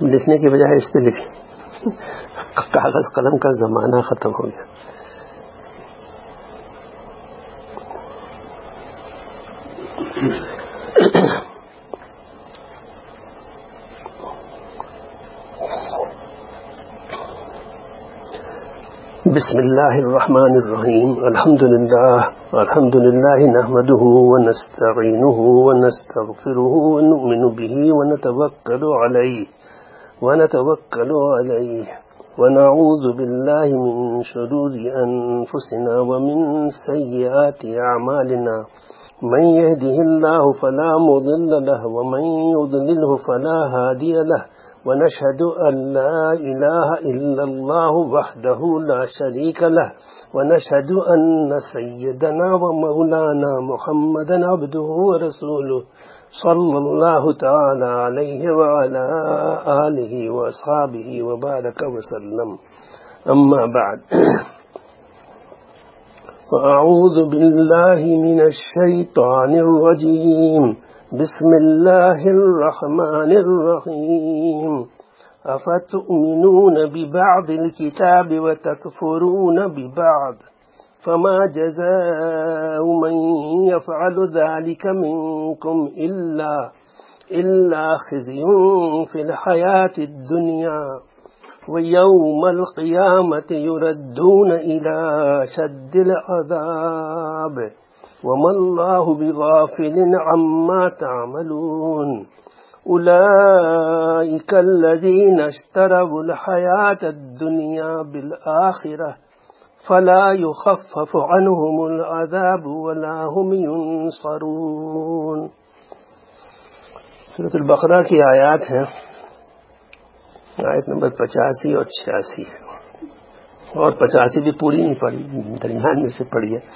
لکھنے کی بجائے اس پہ لکھیں. کاغذ قلم کا زمانہ ختم ہو گیا. بسم اللہ الرحمن الرحیم. الحمد للہ نحمده ونستعینه ونستغفره ونؤمن به ونتوکل علیہ ونعوذ باللہ من شرور انفسنا ومن سیئات اعمالنا من يهده الله فلا مضل له ومن يضلله فلا هادي له ونشهد أن لا إله إلا الله وحده لا شريك له ونشهد أن سيدنا ومولانا محمدا عبده ورسوله صلى الله تعالى عليه وعلى آله وأصحابه وبارك وسلم. أما بعد، فأعوذ بالله من الشيطان الرجيم. بسم الله الرحمن الرحيم. أفتؤمنون ببعض الكتاب وتكفرون ببعض فما جزاء من يفعل ذلك منكم إلا خزي في الحياة الدنيا ويوم القيامة يردون إلى شد العذاب وما الله بغافل عما تعملون. أولئك الذين اشتروا الحياة الدنيا بالآخرة فلا يخفف عنهم العذاب ولا هم ينصرون. سورۃ البقرہ کی آیات ہیں، آیت نمبر 85 اور 86 ہے، اور 85 بھی پوری نہیں پڑھی، درمیان میں سے پڑھی ہے.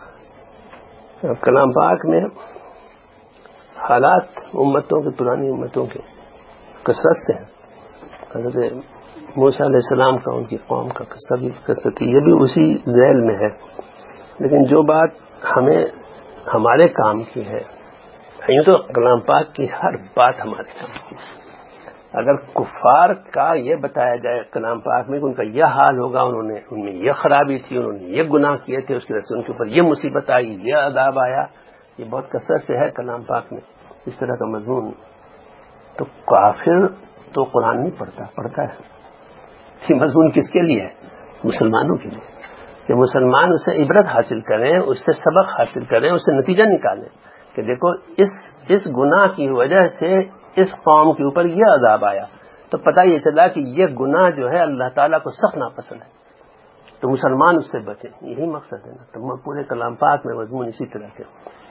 کلام پاک میں حالات امتوں کے، پرانی امتوں کے کثرت سے ہیں. حضرت موسیٰ علیہ السلام کا، ان کی قوم کا قصہ بھی کثرت، یہ بھی اسی ذیل میں ہے. لیکن جو بات ہمیں ہمارے کام کی ہے، یوں تو کلام پاک کی ہر بات ہمارے کام کی ہے. اگر کفار کا یہ بتایا جائے کلام پاک میں کہ ان کا یہ حال ہوگا، ان میں یہ خرابی تھی، انہوں نے یہ گناہ کیے تھے، اس کی وجہ سے ان کے اوپر یہ مصیبت آئی، یہ عذاب آیا، یہ بہت کثرت سے ہے کلام پاک میں اس طرح کا مضمون. تو کافر تو قرآن نہیں پڑھتا ہے. یہ مضمون کس کے لیے ہے؟ مسلمانوں کے لیے، کہ مسلمان اس سے عبرت حاصل کریں، اس سے سبق حاصل کریں، اس سے نتیجہ نکالیں کہ دیکھو اس گناہ کی وجہ سے اس قوم کے اوپر یہ عذاب آیا، تو پتہ یہ چلا کہ یہ گناہ جو ہے اللہ تعالیٰ کو سخت ناپسند ہے، تو مسلمان اس سے بچیں. یہی مقصد ہے نا. تو پورے کلام پاک میں مضمون اسی طرح کے.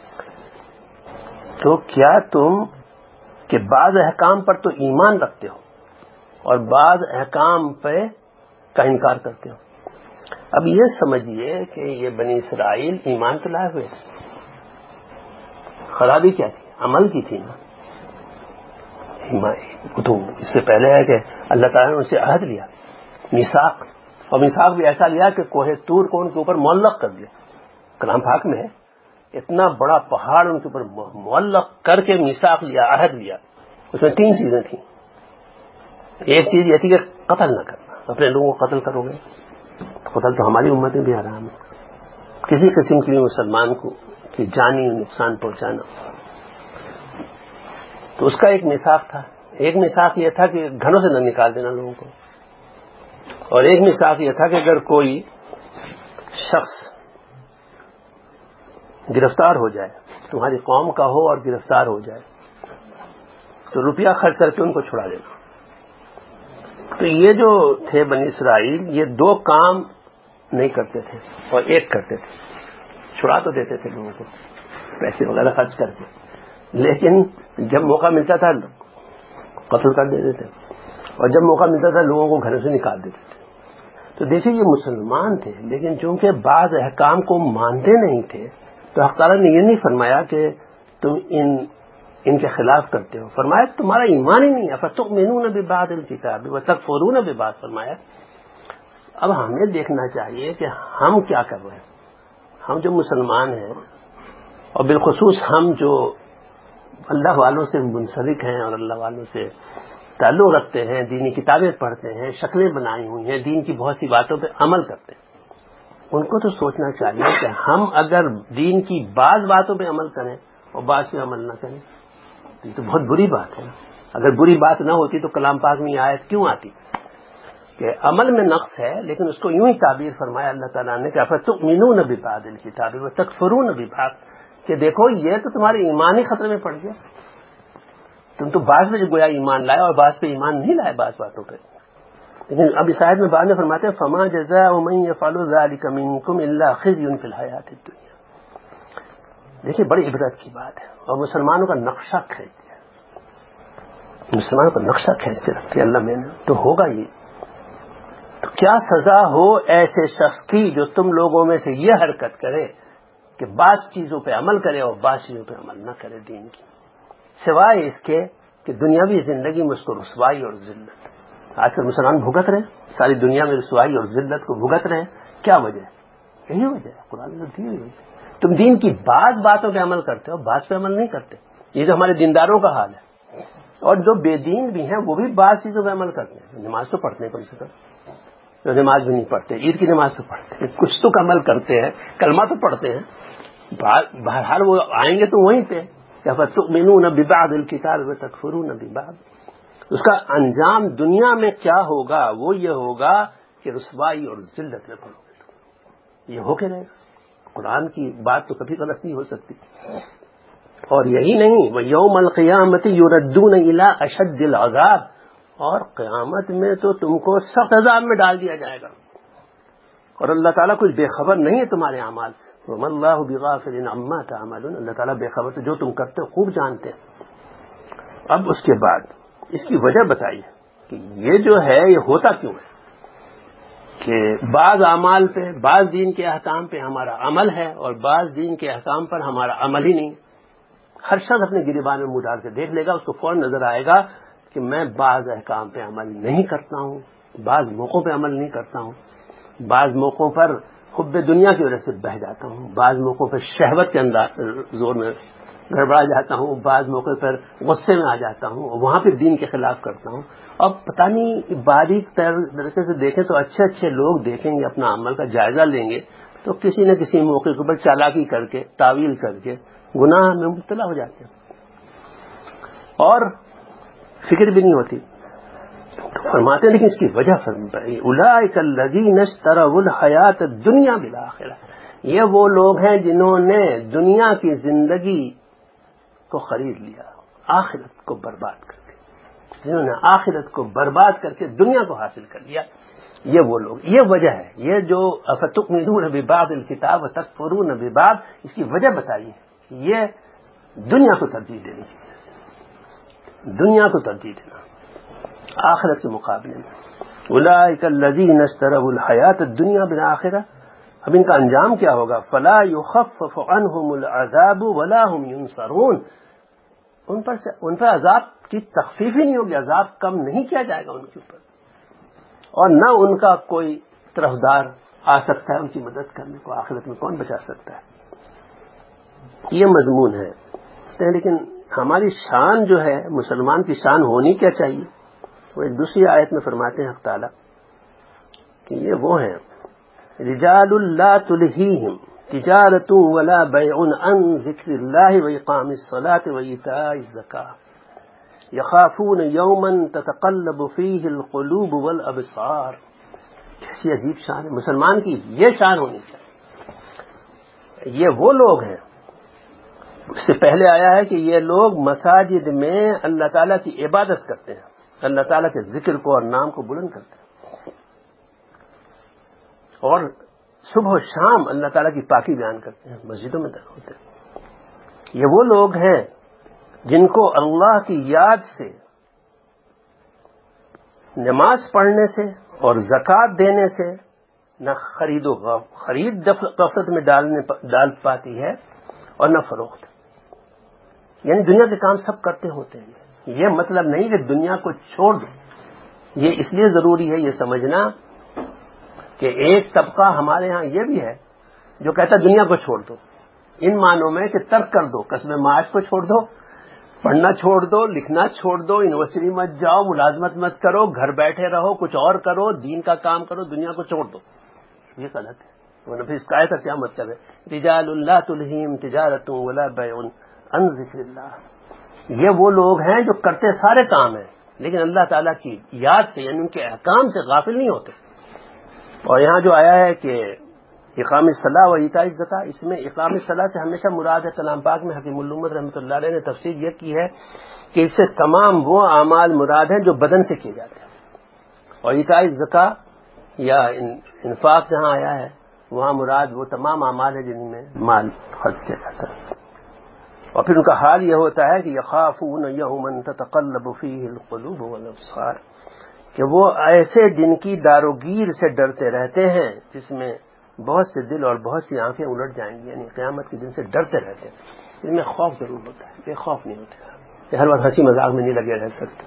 تو کیا تم کہ بعض احکام پر تو ایمان رکھتے ہو اور بعض احکام پہ کا انکار کرتے ہو. اب یہ سمجھیے کہ یہ بنی اسرائیل ایمان تو لائے ہوئے، خرابی کیا تھی؟ عمل کی تھی نا. تو اس سے پہلے ہے کہ اللہ تعالیٰ نے ان سے عہد لیا، میثاق، اور میثاق بھی ایسا لیا کہ کوہ طور کو ان کے اوپر معلق کر دیا. کلام پاک میں ہے اتنا بڑا پہاڑ ان کے اوپر معلق کر کے میثاق لیا، عہد لیا. اس میں 3 چیزیں تھیں. ایک چیز یہ تھی کہ قتل نہ کرنا، اپنے لوگوں کو قتل کرو گے. قتل تو ہماری امت میں بھی حرام ہے، کسی قسم کی مسلمان کو کہ جانی نقصان پہنچانا. تو اس کا ایک میثاق تھا. ایک میثاق یہ تھا کہ گھروں سے نہ نکال دینا لوگوں کو، اور ایک میثاق یہ تھا کہ اگر کوئی شخص گرفتار ہو جائے، تمہاری قوم کا ہو اور گرفتار ہو جائے، تو روپیہ خرچ کر کے ان کو چھڑا دینا. تو یہ جو تھے بنی اسرائیل، یہ 2 کام نہیں کرتے تھے اور ایک کرتے تھے. چھڑا تو دیتے تھے لوگوں کو پیسے وغیرہ خرچ کر کے، لیکن جب موقع ملتا تھا قتل کر دیتے تھے، اور جب موقع ملتا تھا لوگوں کو گھروں سے نکال دیتے تھے. تو دیکھیے یہ مسلمان تھے، لیکن چونکہ بعض احکام کو مانتے نہیں تھے، تو حق تعالیٰ نے یہ نہیں فرمایا کہ تم ان کے خلاف کرتے ہو، فرمایا تمہارا ایمان ہی نہیں ہے. فتؤمنون ببعض الکتاب وتکفرون ببعض. فرمایا اب ہمیں دیکھنا چاہیے کہ ہم کیا کر رہے ہیں. ہم جو مسلمان ہیں، اور بالخصوص ہم جو اللہ والوں سے منسلک ہیں اور اللہ والوں سے تعلق رکھتے ہیں، دینی کتابیں پڑھتے ہیں، شکلیں بنائی ہوئی ہیں، دین کی بہت سی باتوں پہ عمل کرتے ہیں، ان کو تو سوچنا چاہیے کہ ہم اگر دین کی بعض باتوں پہ عمل کریں اور بعض پہ عمل نہ کریں تو یہ تو بہت بری بات ہے. اگر بری بات نہ ہوتی تو کلام پاک میں یہ آیت کیوں آتی کہ عمل میں نقص ہے، لیکن اس کو یوں ہی تعبیر فرمایا اللہ تعالیٰ نے کہ افتؤمنون ببعض الکتاب وتکفرون ببعض، کہ دیکھو یہ تو تمہارے ایمان ہی خطرے میں پڑ گیا، تم تو بعض میں گویا ایمان لائے اور بعض پہ ایمان نہیں لائے بعض باتوں پہ. لیکن اب اس آیت میں بعد میں فرماتے ہیں فما جزاء من يفعل ذلك منكم الا خزي في الحیات الدنیا. دیکھیں بڑی عبرت کی بات ہے، اور مسلمانوں کا نقشہ کھینچ دیا، مسلمانوں کا نقشہ کھینچ کے رکھ دیا اللہ میں نے. تو ہوگا یہ تو کیا سزا ہو ایسے شخص کی جو تم لوگوں میں سے یہ حرکت کرے کہ بعض چیزوں پہ عمل کرے اور بعض چیزوں پہ عمل نہ کرے دین کی، سوائے اس کے کہ دنیاوی زندگی میں اس کو رسوائی اور ذلت. آج کل مسلمان بھگت رہے ہیں، ساری دنیا میں رسوائی اور ذلت کو بھگت رہے ہیں. کیا وجہ ہے؟ یہی وجہ ہے قرآن نے دی ہوئی. تم دین کی بعض باتوں پہ عمل کرتے ہو، بعض پہ عمل نہیں کرتے. یہ جو ہمارے دینداروں کا حال ہے، اور جو بے دین بھی ہیں وہ بھی بعض چیزوں پہ عمل کرتے ہیں. نماز تو پڑھتے ہیں کم سے کم، جو نماز بھی نہیں پڑھتے، عید کی نماز تو پڑھتے ہیں، کچھ تو عمل کرتے ہیں، کلمہ تو پڑھتے ہیں. بہرحال وہ آئیں گے تو وہیں پہ فَتُؤْمِنُونَ بِبَعْضِ الْكِتَابِ وَتَكْفُرُونَ بِبَعْضٍ. اس کا انجام دنیا میں کیا ہوگا؟ وہ یہ ہوگا کہ رسوائی اور ذلت میں پڑو گے تم. یہ ہو کے رہے گا. قرآن کی بات تو کبھی غلط نہیں ہو سکتی. اور یہی نہیں، وَيَوْمَ الْقِيَامَةِ يُرَدُّونَ إِلَىٰ أَشَدِّ الْعَذَابِ، اور قیامت میں تو تم کو سخت عذاب میں ڈال دیا جائے گا. اور اللہ تعالیٰ کچھ بے خبر نہیں ہے تمہارے اعمال سے. وَمَا اللَّهُ بِغَافِلٍ عَمَّا تَعْمَلُونَ، اللہ تعالیٰ بے خبر سے جو تم کرتے ہو خوب جانتے ہیں. اب اس کے بعد اس کی وجہ بتائیے کہ یہ جو ہے یہ ہوتا کیوں ہے کہ بعض اعمال پہ، بعض دین کے احکام پہ ہمارا عمل ہے اور بعض دین کے احکام پر ہمارا عمل ہی نہیں. ہر شخص اپنے گریبان میں منہ ڈال کے دیکھ لے گا، اس کو فوراً نظر آئے گا کہ میں بعض احکام پہ عمل نہیں کرتا ہوں، بعض موقعوں پہ عمل نہیں کرتا ہوں، بعض موقعوں پر حب دنیا کی وجہ سے بہہ جاتا ہوں، بعض موقعوں پر شہوت کے زور میں گڑبڑا جاتا ہوں، بعض موقع پر غصے میں آ جاتا ہوں، وہاں پہ دین کے خلاف کرتا ہوں. اب پتہ نہیں باریک طریقے سے دیکھیں تو اچھے اچھے لوگ دیکھیں گے، اپنا عمل کا جائزہ لیں گے تو کسی نہ کسی موقع کے اوپر چالاکی کر کے، تعویل کر کے گناہ میں مبتلا ہو جاتے ہیں اور فکر بھی نہیں ہوتی. تو فرماتے ہیں لیکن اس کی وجہ فرمائی اولئک الذین اشتروا الحیات الدنیا بالآخرہ، یہ وہ لوگ ہیں جنہوں نے دنیا کی زندگی کو خرید لیا آخرت کو برباد کر کے، جنہوں نے آخرت کو برباد کر کے دنیا کو حاصل کر لیا. یہ وہ لوگ، یہ وجہ ہے. یہ جو افتؤمنون ببعض الکتاب وتکفرون ببعض، اس کی وجہ بتائیے کہ یہ دنیا کو ترجیح دینے کی وجہ سے، دنیا کو ترجیح دینا آخرت کے مقابلے میں. اولئک الذین اشتروا الحیات الدنیا بالآخرہ. اب ان کا انجام کیا ہوگا؟ فلا یخفف عنہم العذاب ولا هم ینصرون. ان پر عذاب کی تخفیف ہی نہیں ہوگی، عذاب کم نہیں کیا جائے گا ان کے اوپر، اور نہ ان کا کوئی طرفدار آ سکتا ہے ان کی مدد کرنے کو. آخرت میں کون بچا سکتا ہے؟ یہ مضمون ہے. لیکن ہماری شان جو ہے، مسلمان کی شان ہونی کیا چاہیے؟ وہ ایک دوسری آیت میں فرماتے ہیں حق تعالیٰ کہ یہ وہ ہیں رجال لا تلہیہم تجارت ولا بیع عن ذکر اللہ واقام الصلاة وایتاء الزکاة یخافون یوما تتقلب فیہ القلوب والابصار. کیسی عجیب شان ہے مسلمان کی، یہ شان ہونی چاہیے. یہ وہ لوگ ہیں، اس سے پہلے آیا ہے کہ یہ لوگ مساجد میں اللہ تعالیٰ کی عبادت کرتے ہیں، اللہ تعالیٰ کے ذکر کو اور نام کو بلند کرتے ہیں، اور صبح و شام اللہ تعالیٰ کی پاکی بیان کرتے ہیں، مسجدوں میں ہوتے ہیں. یہ وہ لوگ ہیں جن کو اللہ کی یاد سے، نماز پڑھنے سے اور زکوٰۃ دینے سے نہ خرید غفلت میں ڈال پاتی ہے اور نہ فروخت. یعنی دنیا کے کام سب کرتے ہوتے ہیں. یہ مطلب نہیں کہ دنیا کو چھوڑ دو. یہ اس لیے ضروری ہے یہ سمجھنا کہ ایک طبقہ ہمارے ہاں یہ بھی ہے جو کہتا ہے دنیا کو چھوڑ دو، ان معنوں میں کہ ترک کر دو، کسب معاش کو چھوڑ دو پڑھنا چھوڑ دو، لکھنا چھوڑ دو، یونیورسٹی مت جاؤ، ملازمت مت کرو، گھر بیٹھے رہو، کچھ اور کرو، دین کا کام کرو، دنیا کو چھوڑ دو، یہ غلط ہے۔ ورنہ پھر اس کا آیت کا کیا مطلب ہے؟ رجال لا تلہیہم تجارۃ ولا بیع عن ذکر اللہ، یہ وہ لوگ ہیں جو کرتے سارے کام ہیں لیکن اللہ تعالیٰ کی یاد سے، یعنی ان کے احکام سے غافل نہیں ہوتے۔ اور یہاں جو آیا ہے کہ اقام الصلاۃ و ایتاء الزکاۃ، اس میں اقام الصلاۃ سے ہمیشہ مراد ہے، کلام پاک میں حکیم الامت رحمۃ اللہ علیہ نے تفسیر یہ کی ہے کہ اس سے تمام وہ اعمال مراد ہیں جو بدن سے کیے جاتے ہیں، اور ایتاء الزکاۃ یا انفاق جہاں آیا ہے وہاں مراد وہ تمام اعمال ہیں جن میں مال خرچ کیا جاتا ہے۔ اور پھر ان کا حال یہ ہوتا ہے کہ یخافون یوما تتقلب فیہ القلوب والابصار، کہ وہ ایسے دن کی داروگیر سے ڈرتے رہتے ہیں جس میں بہت سے دل اور بہت سی آنکھیں الٹ جائیں گی، یعنی قیامت کے دن سے ڈرتے رہتے ہیں۔ ان میں خوف ضرور ہوتا ہے، بے خوف نہیں ہوتے، ہر وقت ہنسی مذاق میں نہیں لگے رہ سکتے۔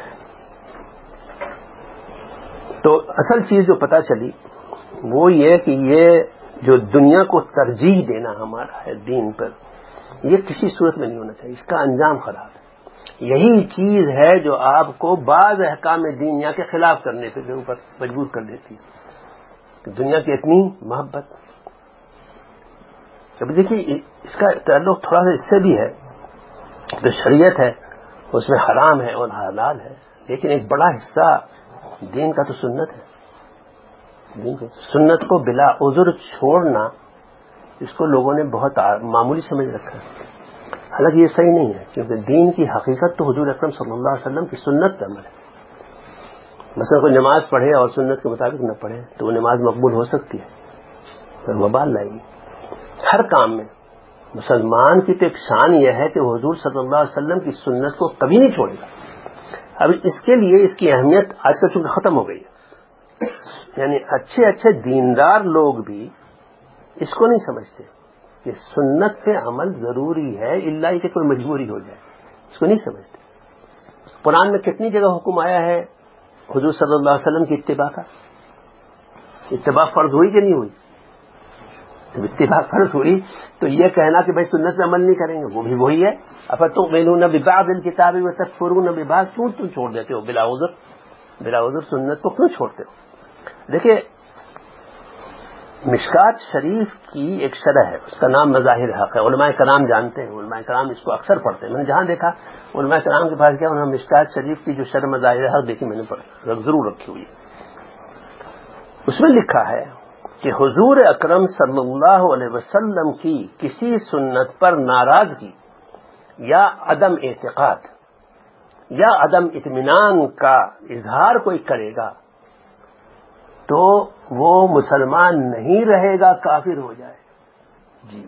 تو اصل چیز جو پتہ چلی وہ یہ کہ یہ جو دنیا کو ترجیح دینا ہمارا ہے دین پر، یہ کسی صورت میں نہیں ہونا چاہیے، اس کا انجام خراب ہے۔ یہی چیز ہے جو آپ کو بعض احکام دین یا کے خلاف کرنے کے اوپر مجبور کر دیتی ہے، کہ دنیا کی اتنی محبت۔ اب دیکھیے اس کا تعلق تھوڑا سا اس سے بھی ہے، جو شریعت ہے اس میں حرام ہے اور حلال ہے، لیکن ایک بڑا حصہ دین کا تو سنت ہے۔ سنت کو بلا عذر چھوڑنا، اس کو لوگوں نے بہت معمولی سمجھ رکھا ہے، حالانکہ یہ صحیح نہیں ہے، کیونکہ دین کی حقیقت تو حضور اکرم صلی اللہ علیہ وسلم کی سنت کا عمل ہے۔ مثلا کوئی نماز پڑھے اور سنت کے مطابق نہ پڑھے تو وہ نماز مقبول ہو سکتی ہے، پھر وبال لائے گی۔ ہر کام میں مسلمان کی تو ایک شان یہ ہے کہ وہ حضور صلی اللہ علیہ وسلم کی سنت کو کبھی نہیں چھوڑے گا۔ اب اس کے لیے اس کی اہمیت آج کل چونکہ ختم ہو گئی ہے، یعنی اچھے اچھے دیندار لوگ بھی اس کو نہیں سمجھتے کہ سنت پہ عمل ضروری ہے، الا کہ کوئی مجبوری ہو جائے، اس کو نہیں سمجھتے۔ قرآن میں کتنی جگہ حکم آیا ہے حضور صلی اللہ علیہ وسلم کی اتباع کا؟ اتباع فرض ہوئی کہ نہیں ہوئی؟ جب اتباع فرض ہوئی تو یہ کہنا کہ بھائی سنت پہ عمل نہیں کریں گے وہ بھی وہی ہے۔ افتؤمنون ببعض الکتاب وتکفرون ببعض، کیوں تم چھوڑ دیتے ہو بلا عذر؟ بلا عذر سنت کو کیوں چھوڑتے ہو؟ دیکھیں مشکات شریف کی ایک شرح ہے، اس کا نام مظاہر حق ہے، علماء کرام جانتے ہیں، علماء کرام اس کو اکثر پڑھتے ہیں۔ میں نے جہاں دیکھا علماء کرام کے پاس گیا، انہوں نے مشکات شریف کی جو شرح مظاہر حق دیکھی، میں نے ضرور رکھی ہوئی ہے۔ اس میں لکھا ہے کہ حضور اکرم صلی اللہ علیہ وسلم کی کسی سنت پر ناراضگی یا عدم اعتقاد یا عدم اطمینان کا اظہار کوئی کرے گا تو وہ مسلمان نہیں رہے گا، کافر ہو جائے۔ جی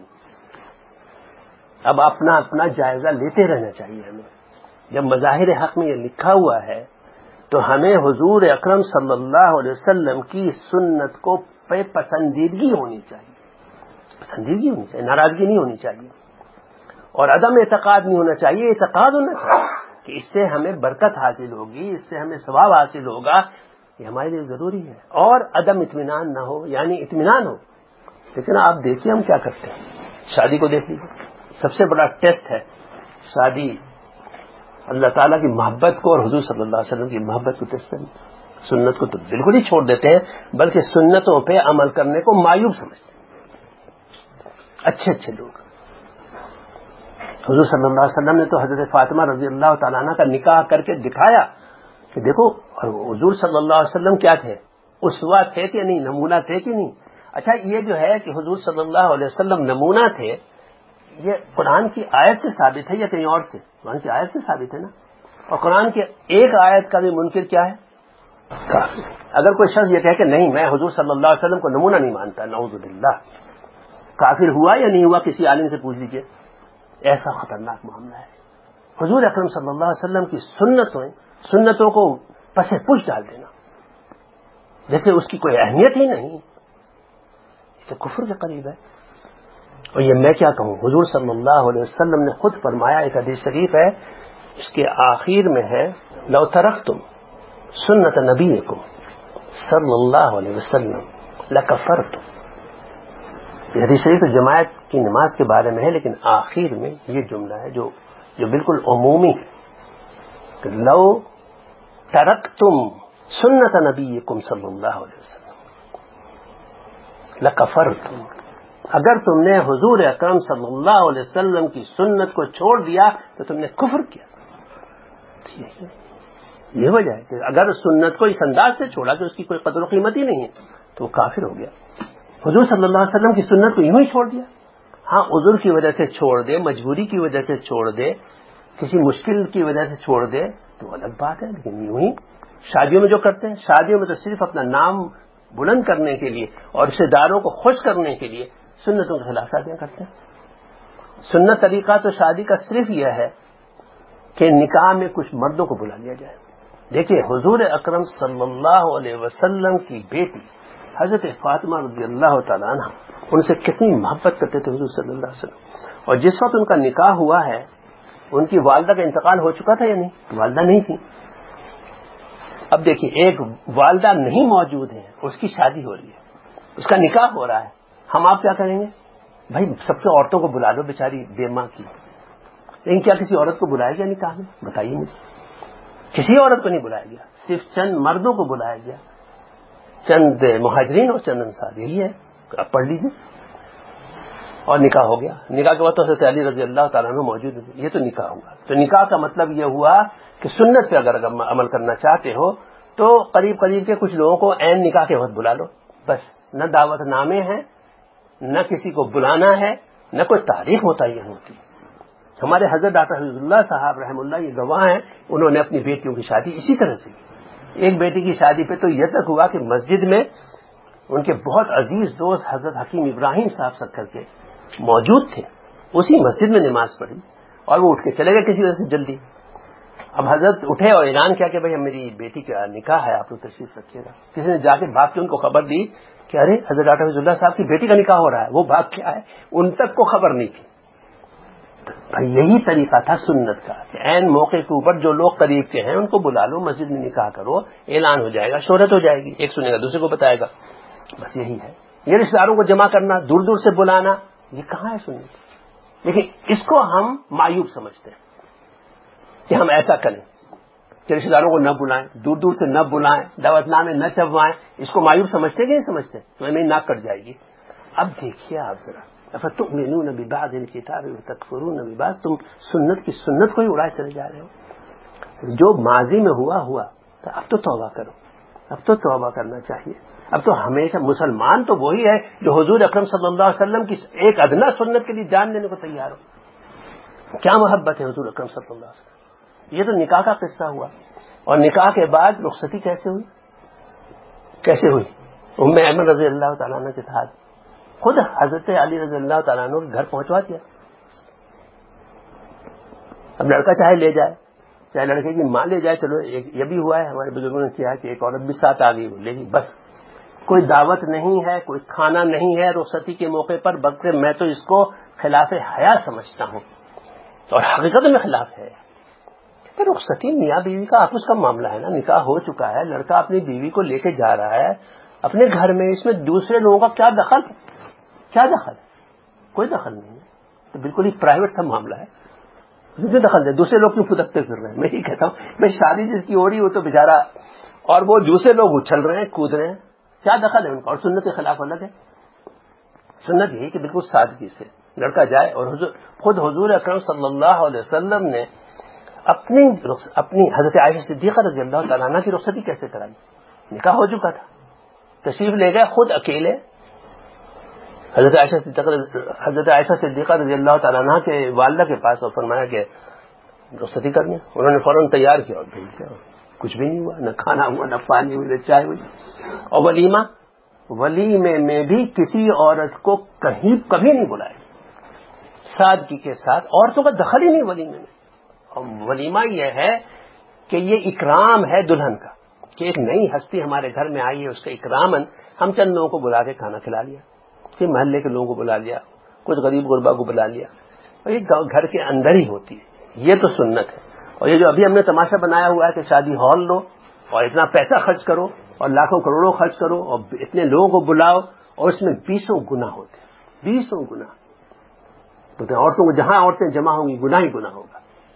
اب اپنا جائزہ لیتے رہنا چاہیے ہمیں۔ جب مظاہر حق میں یہ لکھا ہوا ہے تو ہمیں حضور اکرم صلی اللہ علیہ وسلم کی سنت کو پہ پسندیدگی ہونی چاہیے، پسندیدگی ہونی چاہیے، ناراضگی نہیں ہونی چاہیے، اور عدم اعتقاد نہیں ہونا چاہیے، اعتقاد ہونا چاہیے کہ اس سے ہمیں برکت حاصل ہوگی، اس سے ہمیں ثواب حاصل ہوگا، یہ ہمارے لیے ضروری ہے۔ اور عدم اطمینان نہ ہو، یعنی اطمینان ہو۔ لیکن آپ دیکھیے ہم کیا کرتے ہیں، شادی کو دیکھ لیجیے، سب سے بڑا ٹیسٹ ہے شادی، اللہ تعالیٰ کی محبت کو اور حضور صلی اللہ علیہ وسلم کی محبت کو ٹیسٹ کرنا۔ سنت کو تو بالکل ہی چھوڑ دیتے ہیں، بلکہ سنتوں پہ عمل کرنے کو معیوب سمجھتے ہیں اچھے اچھے لوگ۔ حضور صلی اللہ علیہ وسلم نے تو حضرت فاطمہ رضی اللہ تعالیٰ عنہ کا نکاح کر کے دکھایا کہ دیکھو حضور صلی اللہ علیہ وسلم کیا تھے، اسوہ تھے کہ نہیں، نمونہ تھے کہ نہیں۔ اچھا یہ جو ہے کہ حضور صلی اللہ علیہ وسلم نمونہ تھے، یہ قرآن کی آیت سے ثابت ہے یا کہیں اور سے؟ قرآن کی آیت سے ثابت ہے نا۔ اور قرآن کی ایک آیت کا بھی منکر کیا ہے؟ کافر۔ اگر کوئی شخص یہ کہے کہ نہیں میں حضور صلی اللہ علیہ وسلم کو نمونہ نہیں مانتا، نعوذ باللہ، کافر ہوا یا نہیں ہوا؟ کسی عالم سے پوچھ لیجئے، ایسا خطرناک معاملہ ہے۔ حضور اکرم صلی اللہ علیہ وسلم کی سنتوں کو پس پش ڈال دینا جیسے اس کی کوئی اہمیت ہی نہیں، یہ تو کفر کے قریب ہے۔ اور یہ میں کیا کہوں، حضور صلی اللہ علیہ وسلم نے خود فرمایا، ایک حدیث شریف ہے اس کے آخر میں ہے، لو ترکتم سنت نبیکم صلی اللہ علیہ وسلم لکفرتم۔ یہ حدیث شریف جماعت کی نماز کے بارے میں ہے، لیکن آخر میں یہ جملہ ہے جو جو بالکل عمومی ہے کہ لو ترکتم سنت نبیکم صلی اللہ علیہ وسلم لکفرتم، اگر تم نے حضور اکرم صلی اللہ علیہ وسلم کی سنت کو چھوڑ دیا تو تم نے کفر کیا. یہ وجہ ہے کہ اگر سنت کو اس انداز سے چھوڑا کہ اس کی کوئی قدر و قیمت ہی نہیں ہے تو وہ کافر ہو گیا. حضور صلی اللہ علیہ وسلم کی سنت کو یوں ہی چھوڑ دیا. ہاں عذر کی وجہ سے چھوڑ دے، مجبوری کی وجہ سے چھوڑ دے، کسی مشکل کی وجہ سے چھوڑ دے تو الگ بات ہے، لیکن یوں ہی شادیوں میں جو کرتے ہیں، شادیوں میں تو صرف اپنا نام بلند کرنے کے لیے اور رشتے داروں کو خوش کرنے کے لیے سنتوں کے خلاف شادیاں کرتے ہیں. سنت طریقہ تو شادی کا صرف یہ ہے کہ نکاح میں کچھ مردوں کو بلا لیا جائے. دیکھیے حضور اکرم صلی اللہ علیہ وسلم کی بیٹی حضرت فاطمہ رضی اللہ تعالیٰ عنہ ان سے کتنی محبت کرتے تھے حضور صلی اللہ علیہ وسلم، اور جس وقت ان کا نکاح ہوا ہے ان کی والدہ کا انتقال ہو چکا تھا یا نہیں؟ والدہ نہیں تھی. اب دیکھیے ایک والدہ نہیں موجود ہے، اس کی شادی ہو رہی ہے، اس کا نکاح ہو رہا ہے، ہم آپ کیا کریں گے؟ بھائی سب سے عورتوں کو بلا لو بیچاری بے ماں کی، لیکن کیا کسی عورت کو بلایا گیا نکاح میں؟ بتائیے مجھے. کسی عورت کو نہیں بلایا گیا، صرف چند مردوں کو بلایا گیا، چند مہاجرین اور چند انصار. یہی ہے، آپ پڑھ لیجیے. اور نکاح ہو گیا. نکاح کے بعد تو حضرت علی رضی اللہ تعالیٰ عنہ موجود ہوئے. یہ تو نکاح ہوا. تو نکاح کا مطلب یہ ہوا کہ سنت پہ اگر عمل کرنا چاہتے ہو تو قریب قریب کے کچھ لوگوں کو عین نکاح کے وقت بلا لو بس. نہ دعوت نامے ہیں، نہ کسی کو بلانا ہے، نہ کوئی تاریخ متعین ہوتی. ہمارے حضرت ڈاکٹر حفیظ اللہ صاحب رحم اللہ یہ گواہ ہیں، انہوں نے اپنی بیٹیوں کی شادی اسی طرح سے کی. ایک بیٹی کی شادی پہ تو یہ تک ہوا کہ مسجد میں ان کے بہت عزیز دوست حضرت حکیم ابراہیم صاحب سکر کے موجود تھے، اسی مسجد میں نماز پڑھی اور وہ اٹھ کے چلے گئے کسی وجہ سے جلدی. اب حضرت اٹھے اور اعلان کیا کہ بھائی میری بیٹی کا نکاح ہے، آپ لوگ تشریف رکھیے گا. کسی نے جا کے بھاگ کے ان کو خبر دی کہ ارے حضرت ڈاکٹر حفیظ اللہ صاحب کی بیٹی کا نکاح ہو رہا ہے. وہ بھاگ کے آئے، ان تک کو خبر نہیں تھی. بھائی یہی طریقہ تھا سنت کا کہ عین موقع کے اوپر جو لوگ قریب کے ہیں ان کو بلا لو، مسجد میں نکاح کرو، اعلان ہو جائے گا، شہرت ہو جائے گی، ایک سنے گا دوسرے کو بتائے گا. بس یہی ہے. یہ رشتہ داروں کو جمع کرنا، دور دور سے بلانا، یہ کہاں ہے سنت؟ لیکن اس کو ہم معیوب سمجھتے ہیں کہ ہم ایسا کریں کہ رشتہ داروں کو نہ بلائیں، دور دور سے نہ بلائیں، دعوت نامے نہ چبوائیں. اس کو معیوب سمجھتے کہ نہیں سمجھتے؟ تو میری ناک کٹ جائے گی. اب دیکھیے آپ ذرا افتؤمنون ببعض الکتاب وتکفرون ببعض، تم سنت کی سنت کو ہی اڑائے چلے جا رہے ہو. جو ماضی میں ہوا تو اب تو توبہ کرو، اب تو توبہ کرنا چاہیے. اب تو ہمیشہ مسلمان تو وہی ہے جو حضور اکرم صلی اللہ علیہ وسلم کی ایک ادنا سنت کے لیے جان دینے کو تیار ہو. کیا محبت ہے حضور اکرم صلی اللہ علیہ وسلم. یہ تو نکاح کا قصہ ہوا. اور نکاح کے بعد رخصتی کیسے ہوئی؟ ام ایمن رضی اللہ تعالیٰ عنہ کے ساتھ خود حضرت علی رضی اللہ تعالیٰ عنہ کے گھر پہنچوا دیا. اب لڑکا چاہے لے جائے، چاہے لڑکے کی ماں لے جائے، چلو یہ بھی ہوا ہے. ہمارے بزرگوں نے کیا کہ ایک عورت بھی ساتھ آ گئی، لے گئی. بس کوئی دعوت نہیں ہے، کوئی کھانا نہیں ہے رخصتی کے موقع پر، بلکہ میں تو اس کو خلاف حیا سمجھتا ہوں اور حقیقت میں خلاف ہے. رخصتی میاں بیوی کا آپس کا معاملہ ہے نا. نکاح ہو چکا ہے، لڑکا اپنی بیوی کو لے کے جا رہا ہے اپنے گھر میں، اس میں دوسرے لوگوں کا کیا دخل؟ کوئی دخل نہیں ہے. تو بالکل ہی پرائیویٹ سا معاملہ ہے. کیوں دخل ہے؟ دوسرے لوگ کیوں پھدکتے پھر رہے ہیں؟ میں یہ کہتا ہوں میں شادی جس کی ہو رہی ہو تو بیچارہ، اور وہ دوسرے لوگ اچھل رہے ہیں، کود رہے ہیں، کیا دخل ہے ان کا؟ اور سنت کے خلاف الگ ہے. سنت یہی کہ بالکل سادگی سے لڑکا جائے. اور خود حضور اکرم صلی اللہ علیہ وسلم نے اپنی حضرت عائشہ صدیقہ رضی اللہ تعالیٰ عنہ کی رخصتی کیسے کرائی؟ نکاح ہو چکا تھا، تشریف لے گئے خود اکیلے حضرت عائشہ صدیقہ رضی اللہ تعالیٰ عنہ کے والدہ کے پاس، اور فرمایا کہ رخصتی کرنی. انہوں نے فوراً تیار کیا اور بھیج دیا. کچھ بھی نہیں ہوا، نہ کھانا ہوا، نہ پانی ہوئی، نہ چائے ہوئی. اور ولیمے میں بھی کسی عورت کو کبھی نہیں بلایا. سادگی کے ساتھ، عورتوں کا دخل ہی نہیں ولیمے میں. اور ولیمہ یہ ہے کہ یہ اکرام ہے دلہن کا، کہ ایک نئی ہستی ہمارے گھر میں آئی ہے، اس کا اکرامن ہم چند لوگوں کو بلا کے کھانا کھلا لیا، محلے کے لوگوں کو بلا لیا، کچھ غریب غربا کو بلا لیا. اور یہ گھر کے اندر ہی ہوتی ہے. یہ تو سنت ہے. اور یہ جو ابھی ہم نے تماشا بنایا ہوا ہے کہ شادی ہال لو اور اتنا پیسہ خرچ کرو اور لاکھوں کروڑوں خرچ کرو اور اتنے لوگوں کو بلاؤ، اور اس میں 20 گنا ہوتے ہیں. 20 گنا. تو عورتوں کو جہاں عورتیں جمع ہوں گی گناہ ہی گناہ ہوگا.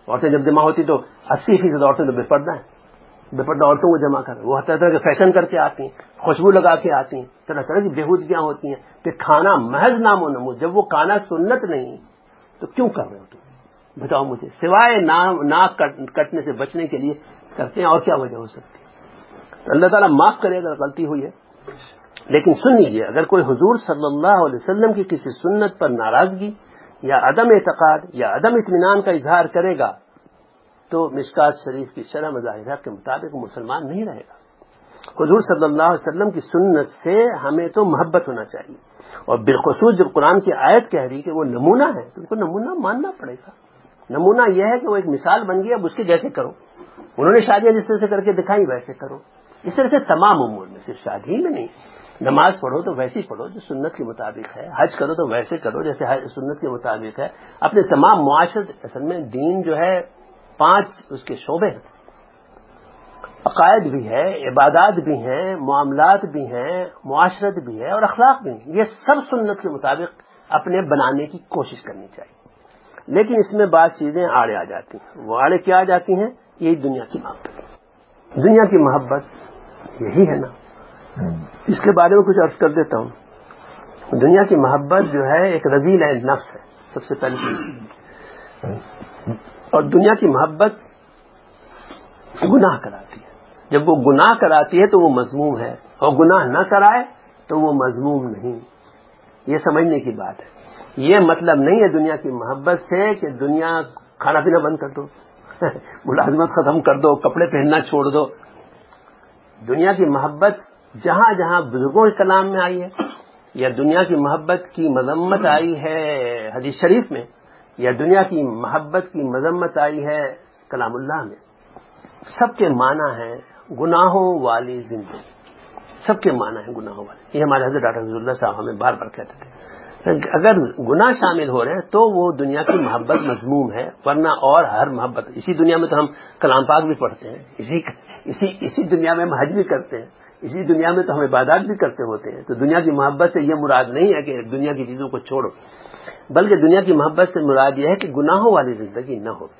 عورتیں جب جمع ہوتی تو 80% عورتیں تو بے پردہ ہیں، بے پردہ عورتوں کو جمع کر، وہ طرح طرح کے فیشن کر کے آتی ہیں، خوشبو لگا کے آتی ہیں، طرح طرح کی بےہودگیاں ہوتی ہیں، پھر کھانا محض نام و نمود، جب وہ کھانا سنت نہیں تو کیوں کر رہے ہو تم؟ بتاؤ مجھے، سوائے ناک کٹنے سے بچنے کے لیے کرتے ہیں، اور کیا وجہ ہو سکتی ہے؟ تو اللہ تعالیٰ معاف کرے اگر غلطی ہوئی ہے، لیکن سن لیجیے، اگر کوئی حضور صلی اللہ علیہ وسلم کی کسی سنت پر ناراضگی یا عدم اعتقاد یا عدم اطمینان کا اظہار کرے گا تو مشکات شریف کی شرح مظاہرہ کے مطابق مسلمان نہیں رہے گا۔ حضور صلی اللہ علیہ وسلم کی سنت سے ہمیں تو محبت ہونا چاہیے، اور بالخصوص جب قرآن کی آیت کہہ رہی کہ وہ نمونہ ہے تو ان کو نمونہ ماننا پڑے گا۔ نمونہ یہ ہے کہ وہ ایک مثال بن گئی، اب اس کے جیسے کرو، انہوں نے شادیاں جس طرح سے کر کے دکھائی ویسے کرو، اس طرح سے تمام امور میں، صرف شادی میں نہیں، نماز پڑھو تو ویسی پڑھو جو سنت کے مطابق ہے، حج کرو تو ویسے کرو جیسے سنت کے مطابق ہے، اپنے تمام معاشرت، اصل میں دین جو ہے 5 اس کے شعبے ہیں، عقائد بھی ہے، عبادات بھی ہیں، معاملات بھی ہیں، معاشرت بھی ہے اور اخلاق بھی ہیں، یہ سب سنت کے مطابق اپنے بنانے کی کوشش کرنی چاہیے۔ لیکن اس میں بعض چیزیں آڑے آ جاتی ہیں، وہ آڑے کیا آ جاتی ہیں؟ یہی دنیا کی محبت، دنیا کی محبت یہی ہے نا، اس کے بارے میں کچھ عرض کر دیتا ہوں۔ دنیا کی محبت جو ہے ایک رذیل نفس ہے، سب سے پہلے چیز، اور دنیا کی محبت گناہ کراتی ہے، جب وہ گناہ کراتی ہے تو وہ مذموم ہے، اور گناہ نہ کرائے تو وہ مذموم نہیں، یہ سمجھنے کی بات ہے۔ یہ مطلب نہیں ہے دنیا کی محبت سے کہ دنیا کھانا پینا بند کر دو، ملازمت ختم کر دو، کپڑے پہننا چھوڑ دو۔ دنیا کی محبت جہاں جہاں بزرگوں کے کلام میں آئی ہے، یا دنیا کی محبت کی مذمت آئی ہے حدیث شریف میں، یا دنیا کی محبت کی مذمت آئی ہے کلام اللہ میں، سب کے معنی ہیں گناہوں والی زندگی، سب کے معنی ہیں گناہوں والی۔ یہ ہمارے حضرت ڈاکٹر رضی اللہ صاحب ہمیں بار بار کہتے تھے، اگر گناہ شامل ہو رہے ہیں تو وہ دنیا کی محبت مذموم ہے، ورنہ اور ہر محبت، اسی دنیا میں تو ہم کلام پاک بھی پڑھتے ہیں، اسی دنیا میں ہم حج بھی کرتے ہیں، اسی دنیا میں تو ہم عبادات بھی کرتے ہوتے ہیں، تو دنیا کی محبت سے یہ مراد نہیں ہے کہ دنیا کی چیزوں کو چھوڑو، بلکہ دنیا کی محبت سے مراد یہ ہے کہ گناہوں والی زندگی نہ ہو۔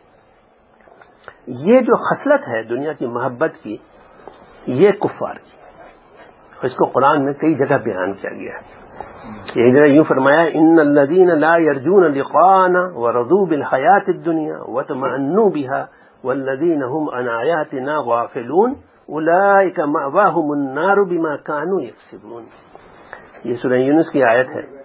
یہ جو خصلت ہے دنیا کی محبت کی، یہ کفار کی، اس کو قرآن میں کئی جگہ بیان کیا گیا ہے۔ ایک جگہ یوں فرمایا، ان الذین لا یرجون لقاءنا ورضوا بالحیاۃ الدنیا واطمأنوا بها والذین هم عن آیاتنا غافلون اولئک مأواهم النار بما كانوا یکسبون۔ یہ سورہ یونس کی آیت ہے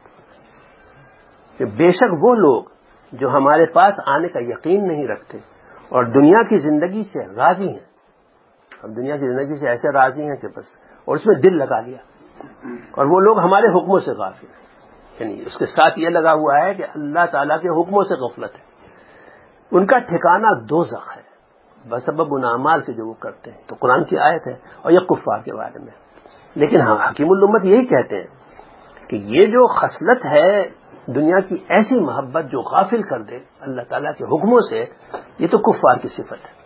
کہ بے شک وہ لوگ جو ہمارے پاس آنے کا یقین نہیں رکھتے اور دنیا کی زندگی سے راضی ہیں، ہم دنیا کی زندگی سے ایسے راضی ہیں کہ بس، اور اس میں دل لگا لیا، اور وہ لوگ ہمارے حکموں سے غافل ہیں، یعنی اس کے ساتھ یہ لگا ہوا ہے کہ اللہ تعالیٰ کے حکموں سے غفلت ہے، ان کا ٹھکانہ دوزخ ہے بسبب ان اعمال کے جو وہ کرتے ہیں۔ تو قرآن کی آیت ہے، اور یہ کفار کے بارے میں۔ لیکن ہاں حکیم الامت یہی کہتے ہیں کہ یہ جو خصلت ہے دنیا کی ایسی محبت جو غافل کر دے اللہ تعالیٰ کے حکموں سے، یہ تو کفار کی صفت ہے۔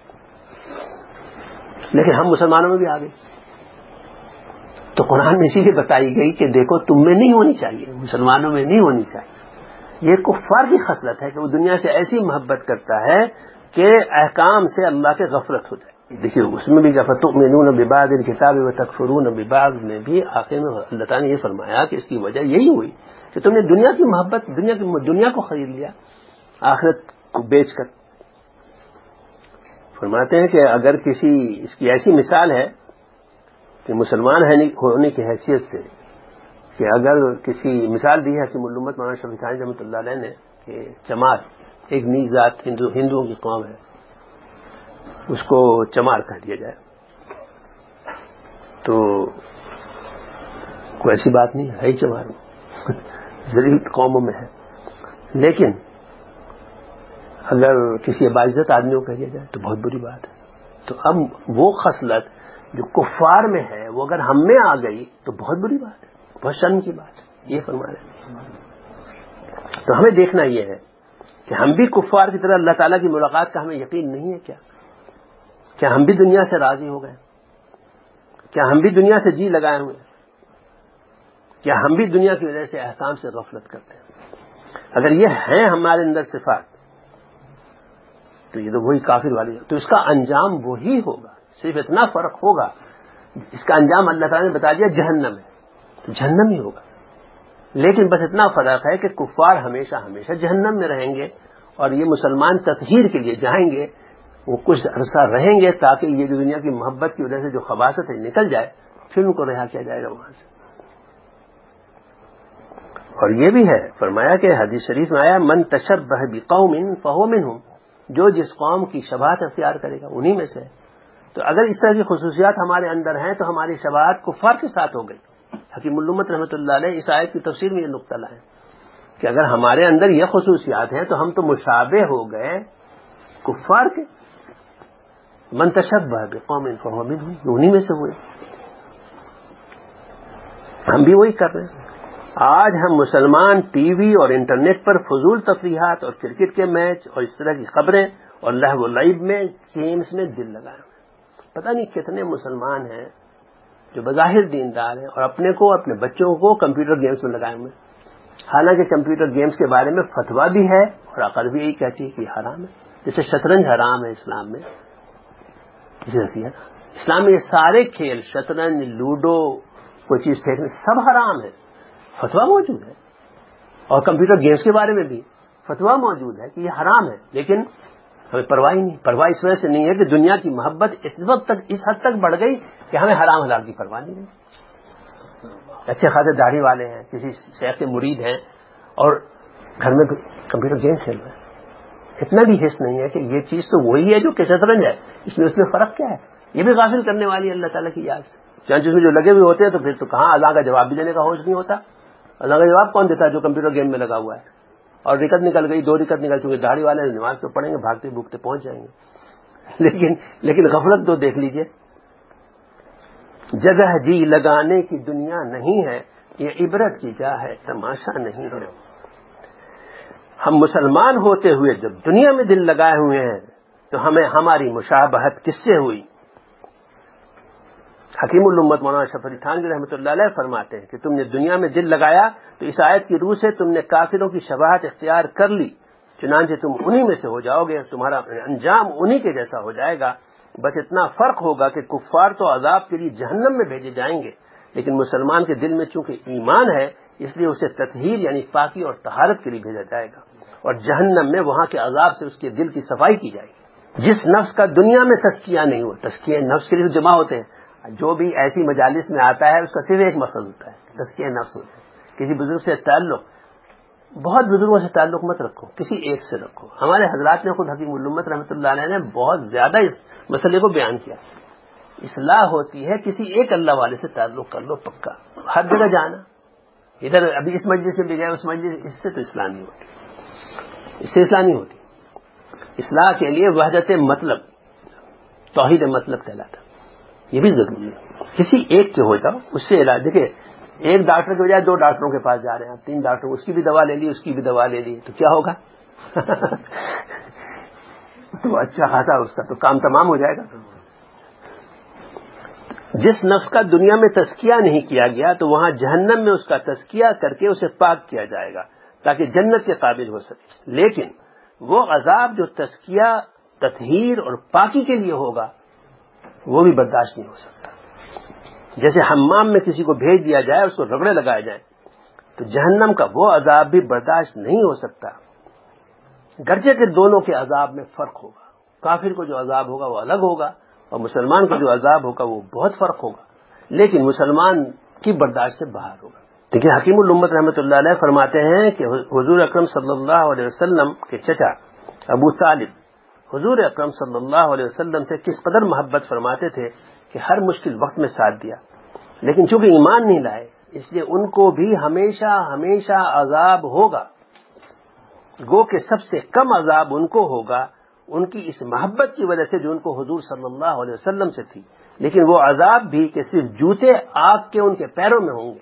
لیکن ہم مسلمانوں میں بھی آ گئے، تو قرآن میں اسی لیے بتائی گئی کہ دیکھو تم میں نہیں ہونی چاہیے، مسلمانوں میں نہیں ہونی چاہیے۔ یہ کفار کی خصلت ہے کہ وہ دنیا سے ایسی محبت کرتا ہے کہ احکام سے اللہ کے غفلت ہو جائے۔ دیکھیے اس میں بھی فَتُؤْمِنُونَ بِبَعْضِ الْكِتَابِ وَتَكْفُرُونَ بِبَعْضٍ میں بھی آخر میں اللہ تعالیٰ نے یہ فرمایا کہ اس کی وجہ یہی ہوئی کہ تم نے دنیا کی محبت، دنیا کو خرید لیا آخرت کو بیچ کر۔ فرماتے ہیں کہ اگر اس کی ایسی مثال ہے کہ مسلمان ہونے کی حیثیت سے، کہ اگر کسی مثال دی ہے حکیم الامت مولانا شفیع تھانوی رحمۃ اللہ علیہ نے کہ چمار ایک نیز ذات ہندوؤں کی قوم ہے، اس کو چمار کہہ دیا جائے تو کوئی ایسی بات نہیں ہے ہی چمار ذلیل قوموں میں ہے، لیکن اگر کسی باعزت آدمی کو کہہ دیا جائے تو بہت بری بات ہے۔ تو اب وہ خصلت جو کفار میں ہے وہ اگر ہم میں آ گئی تو بہت بری بات ہے، بہت شرم کی بات ہے، یہ فرما رہے ہیں۔ تو ہمیں دیکھنا یہ ہے کہ ہم بھی کفار کی طرح اللہ تعالیٰ کی ملاقات کا ہمیں یقین نہیں ہے کیا ہم بھی دنیا سے راضی ہو گئے؟ کیا ہم بھی دنیا سے جی لگائے ہوئے؟ کیا ہم بھی دنیا کی وجہ سے احکام سے غفلت کرتے ہیں؟ اگر یہ ہیں ہمارے اندر صفات تو یہ تو وہی کافر والی، تو اس کا انجام وہی ہوگا، صرف اتنا فرق ہوگا، اس کا انجام اللہ تعالیٰ نے بتا دیا جہنم ہے، تو جہنم ہی ہوگا، لیکن بس اتنا فرق ہے کہ کفار ہمیشہ ہمیشہ جہنم میں رہیں گے، اور یہ مسلمان تطہیر کے لیے جائیں گے، وہ کچھ عرصہ رہیں گے تاکہ یہ جو دنیا کی محبت کی وجہ سے جو خباثت ہے نکل جائے، پھر ان کو رہا کیا جائے گا وہاں سے۔ اور یہ بھی ہے فرمایا کہ حدیث شریف میں آیا من تشبہ بقوم فہو منہم، جو جس قوم کی شباہت اختیار کرے گا انہی میں سے ہے۔ تو اگر اس طرح کی خصوصیات ہمارے اندر ہیں تو ہماری شباہت کفار کے ساتھ ہو گئی۔ حکیم الامت رحمۃ اللہ علیہ اس آیت کی تفسیر میں یہ نقطہ لائے کہ اگر ہمارے اندر یہ خصوصیات ہیں تو ہم تو مشابہ ہو گئے کفار کے۔ من تشبہ بقوم فہو منہم، انہی میں سے ہوئے، ہم بھی وہی کر رہے ہیں۔ آج ہم مسلمان ٹی وی اور انٹرنیٹ پر فضول تفریحات اور کرکٹ کے میچ اور اس طرح کی خبریں اور لہو و لعب میں گیمز میں دل لگائے ہوئے، پتہ نہیں کتنے مسلمان ہیں جو بظاہر دیندار ہیں اور اپنے کو اپنے بچوں کو کمپیوٹر گیمز میں لگائے ہوئے، حالانکہ کمپیوٹر گیمز کے بارے میں فتویٰ بھی ہے اور عقل بھی یہی کہتی ہے کہ حرام ہے، جیسے شطرنج حرام ہے اسلام میں، اسلام میں یہ سارے کھیل شطرنج، لوڈو، کوئی چیز پھینکنے سب حرام ہے، فتویٰ موجود ہے، اور کمپیوٹر گیمز کے بارے میں بھی فتویٰ موجود ہے کہ یہ حرام ہے، لیکن ہمیں پرواہ نہیں، پرواہ اس وجہ سے نہیں ہے کہ دنیا کی محبت اس وقت تک اس حد تک بڑھ گئی کہ ہمیں حرام حلال کی پرواہ نہیں ہے۔ اچھے خاصے داڑھی والے ہیں، کسی شیخ کے مرید ہیں اور گھر میں کمپیوٹر گیم کھیل رہے ہیں، اتنا بھی حس نہیں ہے کہ یہ چیز تو وہی ہے جو کہ شطرنج ہے، اس میں فرق کیا ہے؟ یہ بھی غافل کرنے والی اللہ تعالیٰ کی یاد سے، چانچ اس میں جو لگے ہوئے ہوتے ہیں تو پھر تو کہاں اللہ کا جواب بھی دینے کا ہوش نہیں ہوتا۔ اللہ کا جواب کون دیتا ہے جو کمپیوٹر گیم میں لگا ہوا ہے؟ اور رکت نکل گئی، 2 رکت نکل چکے، داڑھی والے نماز تو پڑھیں گے، بھاگتے بھوکتے پہنچ جائیں گے، لیکن غفلت تو دیکھ لیجئے۔ جگہ جی لگانے کی دنیا نہیں ہے، یہ عبرت کی جا ہے، تماشا نہیں ہے۔ ہم مسلمان ہوتے ہوئے جب دنیا میں دل لگائے ہوئے ہیں تو ہمیں ہماری مشابہت کس سے ہوئی؟ حکیم الامت مولانا اشرف علی تھانوی رحمۃ اللہ علیہ فرماتے ہیں کہ تم نے دنیا میں دل لگایا تو اس آیت کی روح سے تم نے کافروں کی شباہت اختیار کر لی، چنانچہ تم انہی میں سے ہو جاؤ گے، تمہارا انجام انہی کے جیسا ہو جائے گا، بس اتنا فرق ہوگا کہ کفار تو عذاب کے لیے جہنم میں بھیجے جائیں گے، لیکن مسلمان کے دل میں چونکہ ایمان ہے اس لیے اسے تطہیر یعنی پاکی اور طہارت کے لیے بھیجا جائے گا، اور جہنم میں وہاں کے عذاب سے اس کے دل کی صفائی کی جائے گی۔ جس نفس کا دنیا میں تزکیہ نہیں ہو، تزکیہ نفس کے لیے جمع ہوتے ہیں، جو بھی ایسی مجالس میں آتا ہے اس کا صرف ایک مقصد ہوتا ہے تزکیہ نفس ہوتا ہے۔ کسی بزرگ سے تعلق، بہت بزرگوں سے تعلق مت رکھو، کسی ایک سے رکھو۔ ہمارے حضرات نے خود حکیم الامت رحمۃ اللہ علیہ نے بہت زیادہ اس مسئلے کو بیان کیا، اصلاح ہوتی ہے کسی ایک اللہ والے سے تعلق کر لو پکا، ہر جگہ جانا، ادھر ابھی اس مجلس میں بھی گئے اس مجلس، اس سے تو اصلاح نہیں ہوتی، اس سے اصلاح نہیں ہوتی۔ اصلاح کے لیے وحدت مطلب، توحید مطلب کہلاتا، یہ بھی ضروری ہے، کسی ایک کے ہو جاؤ اس سے علاج۔ دیکھیں ایک ڈاکٹر کے بجائے 2 ڈاکٹروں کے پاس جا رہے ہیں آپ، 3 ڈاکٹر، اس کی بھی دوا لے لی اس کی بھی دوا لے لی تو کیا ہوگا؟ تو اچھا خاصا اس کا تو کام تمام ہو جائے گا۔ جس نفس کا دنیا میں تزکیہ نہیں کیا گیا تو وہاں جہنم میں اس کا تزکیہ کر کے اسے پاک کیا جائے گا تاکہ جنت کے قابل ہو سکے، لیکن وہ عذاب جو تزکیہ، تطہیر اور پاکی کے لیے ہوگا وہ بھی برداشت نہیں ہو سکتا۔ جیسے حمام میں کسی کو بھیج دیا جائے، اس کو رگڑے لگائے جائیں، تو جہنم کا وہ عذاب بھی برداشت نہیں ہو سکتا، گرچہ کہ دونوں کے عذاب میں فرق ہوگا، کافر کو جو عذاب ہوگا وہ الگ ہوگا اور مسلمان کو جو عذاب ہوگا وہ بہت فرق ہوگا، لیکن مسلمان کی برداشت سے باہر ہوگا۔ دیکھیں حکیم الامت رحمۃ اللہ علیہ فرماتے ہیں کہ حضور اکرم صلی اللہ علیہ وسلم کے چچا ابو طالب حضور اکرم صلی اللہ علیہ وسلم سے کس قدر محبت فرماتے تھے کہ ہر مشکل وقت میں ساتھ دیا، لیکن چونکہ ایمان نہیں لائے اس لیے ان کو بھی ہمیشہ ہمیشہ عذاب ہوگا، گو کہ سب سے کم عذاب ان کو ہوگا ان کی اس محبت کی وجہ سے جو ان کو حضور صلی اللہ علیہ وسلم سے تھی، لیکن وہ عذاب بھی کہ صرف جوتے آگ کے ان کے پیروں میں ہوں گے،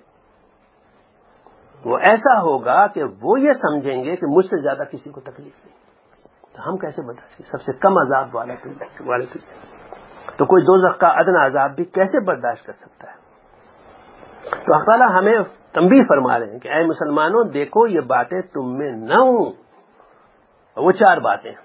وہ ایسا ہوگا کہ وہ یہ سمجھیں گے کہ مجھ سے زیادہ کسی کو تکلیف نہیں، تو ہم کیسے برداشت کریں؟ سب سے کم عذاب والے تو کوئی دوزخ کا ادنا عذاب بھی کیسے برداشت کر سکتا ہے؟ تو اللہ تعالیٰ ہمیں تنبیہ فرما رہے ہیں کہ اے مسلمانوں دیکھو یہ باتیں تم میں نہ ہوں، وہ 4 باتیں،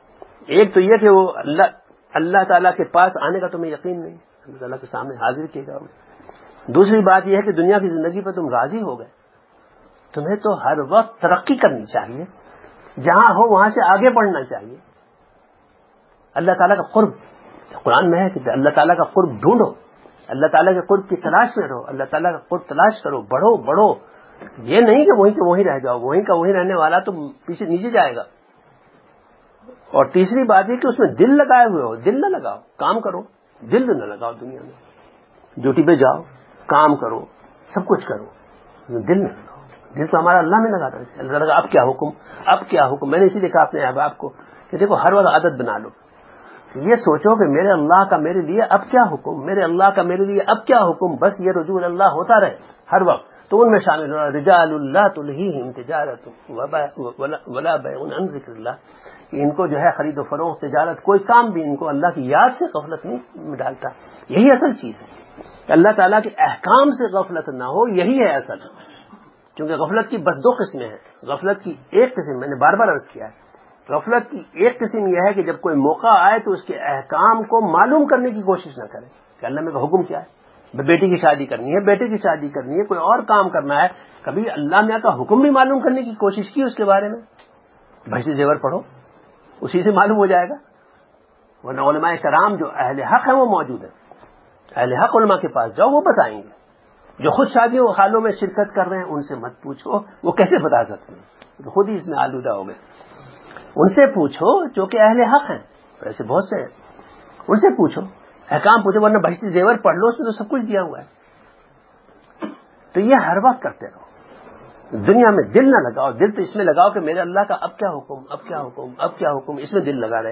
ایک تو یہ کہ وہ اللہ تعالیٰ کے پاس آنے کا تمہیں یقین نہیں، اللہ تعالیٰ کے سامنے حاضر کیے جاؤ گے۔ دوسری بات یہ ہے کہ دنیا کی زندگی پر تم راضی ہو گئے، تمہیں تو ہر وقت ترقی کرنی چاہیے، جہاں ہو وہاں سے آگے بڑھنا چاہیے۔ اللہ تعالیٰ کا قرب قرآن میں ہے کہ اللہ تعالیٰ کا قرب ڈھونڈو، اللہ تعالیٰ کے قرب کی تلاش میں رہو، اللہ تعالیٰ کا قرب تلاش کرو، بڑھو بڑھو۔ یہ نہیں کہ وہیں کے وہیں رہ جاؤ، وہیں کا وہیں رہنے والا تو پیچھے نیچے جائے گا۔ اور تیسری بات یہ کہ اس میں دل لگائے ہوئے ہو، دل نہ لگاؤ، کام کرو، دل نہ لگاؤ دنیا میں، ڈیوٹی پہ جاؤ، کام کرو، سب کچھ کرو، دل نہ لگاؤ۔ دل تو ہمارا اللہ میں لگاتا ہے، اللہ لگا اب کیا حکم، اب کیا حکم۔ میں نے اسی لیے کہا اپنے احباب کو کہ دیکھو ہر وقت عادت بنا لو، یہ سوچو کہ میرے اللہ کا میرے لیے اب کیا حکم، میرے اللہ کا میرے لیے اب کیا حکم، بس یہ رجوع اللہ ہوتا رہے ہر وقت۔ تو ان میں شامل ہو رجال اللہ تلہیہم تجارت ولا بیع عن ذکر اللہ، کہ ان کو جو ہے خرید و فروخت، تجارت، کوئی کام بھی ان کو اللہ کی یاد سے غفلت نہیں ڈالتا۔ یہی اصل چیز ہے کہ اللہ تعالیٰ کے احکام سے غفلت نہ ہو، یہی ہے اصل۔ کیونکہ غفلت کی بس دو قسمیں ہیں۔ غفلت کی ایک قسم میں نے بار بار عرض کیا ہے، غفلت کی ایک قسم یہ ہے کہ جب کوئی موقع آئے تو اس کے احکام کو معلوم کرنے کی کوشش نہ کرے کہ اللہ میں کا حکم کیا ہے، بیٹی کی شادی کرنی ہے، بیٹے کی شادی کرنی ہے، کوئی اور کام کرنا ہے، کبھی اللہ میاں کا حکم بھی معلوم کرنے کی کوشش کی اس کے بارے میں؟ بحث زیور پڑھو، اسی سے معلوم ہو جائے گا۔ ورنہ علماء کرام جو اہل حق ہیں وہ موجود ہیں، اہل حق علماء کے پاس جاؤ، وہ بتائیں گے۔ جو خود شادیوں و خالوں میں شرکت کر رہے ہیں ان سے مت پوچھو، وہ کیسے بتا سکتے ہیں، تو خود ہی اس میں آلودہ ہو گئے۔ ان سے پوچھو جو کہ اہل حق ہیں، ایسے بہت سے ہیں، ان سے پوچھو، احکام پوچھو، ورنہ بحث زیور پڑھ لو، اس میں تو سب کچھ دیا ہوا ہے۔ تو یہ ہر وقت کرتے رہو، دنیا میں دل نہ لگاؤ، دل تو اس میں لگاؤ کہ میرے اللہ کا اب کیا حکم، اب کیا حکم، اب کیا حکم، اس میں دل لگا رہے۔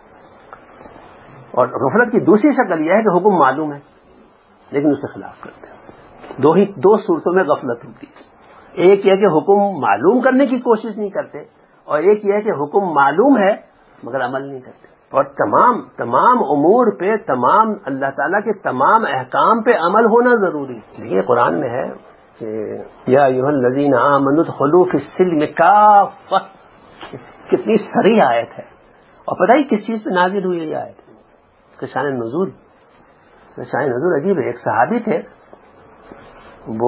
اور غفلت کی دوسری شکل یہ ہے کہ حکم معلوم ہے لیکن اس کے خلاف کرتے ہیں۔ دو صورتوں میں غفلت ہوتی ہے، ایک یہ کہ حکم معلوم کرنے کی کوشش نہیں کرتے، اور ایک یہ کہ حکم معلوم ہے مگر عمل نہیں کرتے۔ اور تمام امور پہ، تمام اللہ تعالیٰ کے تمام احکام پہ عمل ہونا ضروری ہے۔ دیکھیے قرآن میں ہے کہ یا ایھا الذین آمنوا ادخلوا فی السلم کافۃ، کتنی صریح آیت ہے۔ اور پتہ ہی کس چیز پہ نازل ہوئی یہ آیت؟ اس کا شان نزول عجیب ہے۔ ایک صحابی تھے، وہ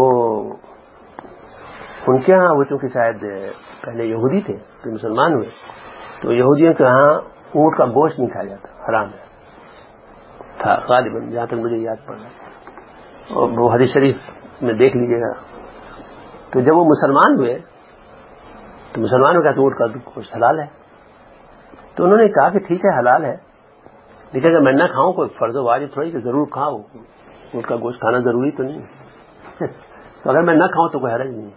ان کے ہاں، وہ چونکہ شاید پہلے یہودی تھے پھر مسلمان ہوئے، تو یہودیوں کے ہاں اونٹ کا گوشت نہیں کھایا جاتا، حرام ہے تھا غالباً، جہاں تک مجھے یاد پڑ رہا ہے، اور وہ حدیث شریف میں دیکھ لیجیے گا۔ تو جب وہ مسلمان ہوئے تو مسلمانوں کا اونٹ کا گوشت حلال ہے، تو انہوں نے کہا کہ ٹھیک ہے حلال ہے، لیکن اگر میں نہ کھاؤں کوئی فرض و واجب تھوڑی کہ ضرور کھاؤ، اونٹ کا گوشت کھانا ضروری تو نہیں ہے، تو اگر میں نہ کھاؤں تو کوئی حرج نہیں،